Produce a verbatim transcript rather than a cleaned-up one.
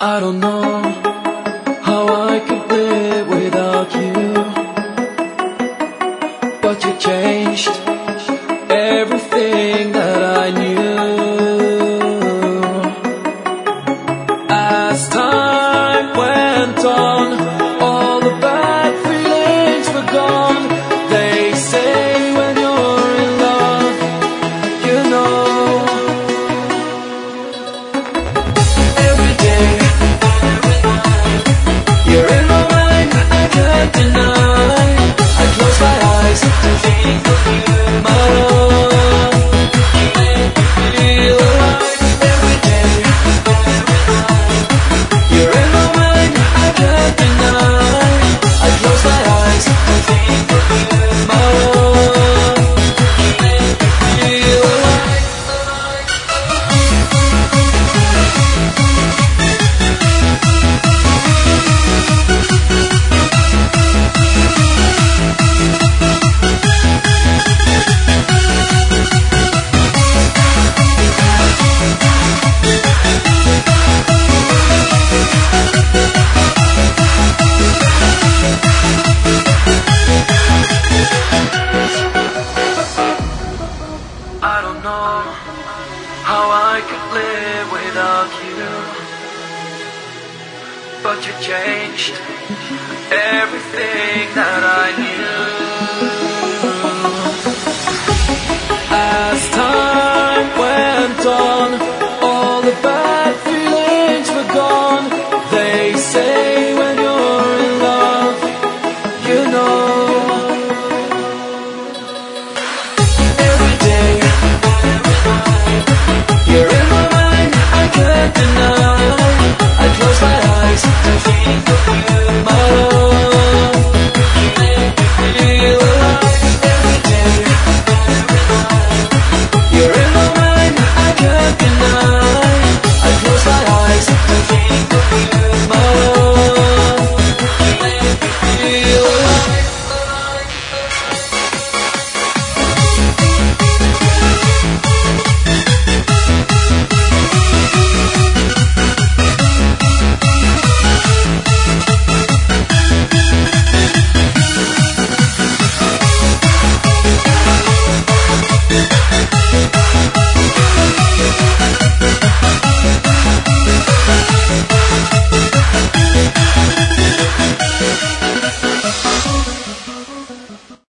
I don't know how I could live without you, but you changed everything that I knew. As time went on, all the bad feelings were gone. They say when you're in love, you know. Every day you're in my mind, I can't deny. I close my eyes to think of you, my love. You make me feel alive. Every day you're in my mind, I can't deny. I close my eyes to think of you, my love. You make me feel alive. I don't know how I could live without you, but you changed everything that I knew. As time went on, all the bad feelings were gone.